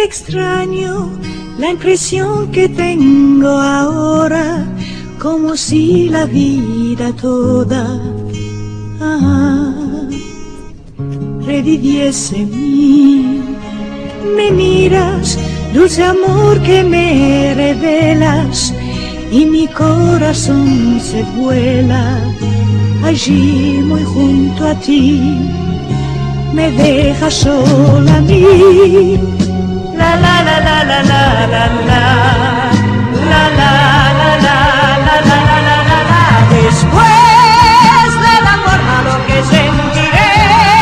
extraño la impresión que tengo ahora, como si la vida toda reviviese en mí. Me miras, dulce amor que me revelas, y mi corazón se vuela allí muy junto a ti. Me dejas sola a mí. La la la la la la la la la la la la la la la la la. Después del amor malo que sentiré,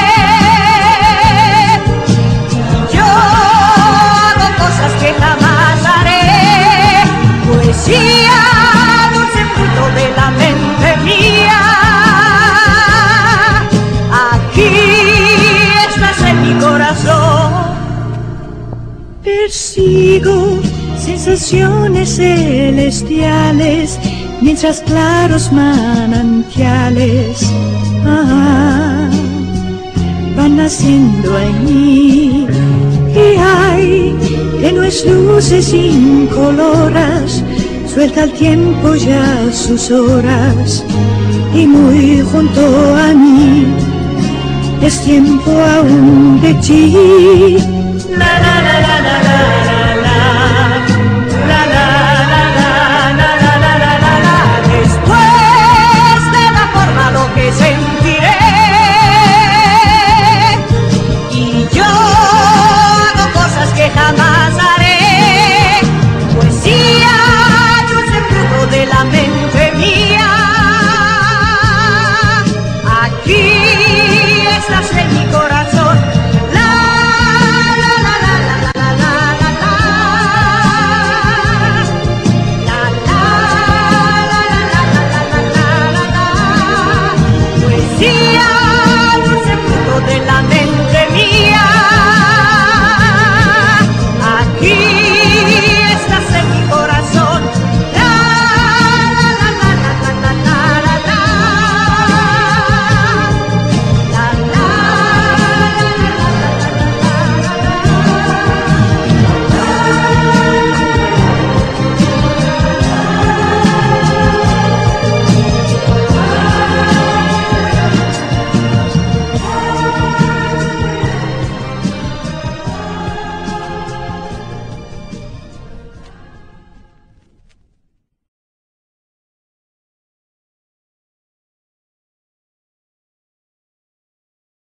yo hago cosas que jamás haré. Poesía, dulce fruto de la mente mía. Aquí estás en mi corazón. Persigo sensaciones celestiales mientras claros manantiales van naciendo en mí. Y hay tenues luces incoloras, suelta el tiempo ya sus horas, y muy junto a mí es tiempo aún de ti. La, la.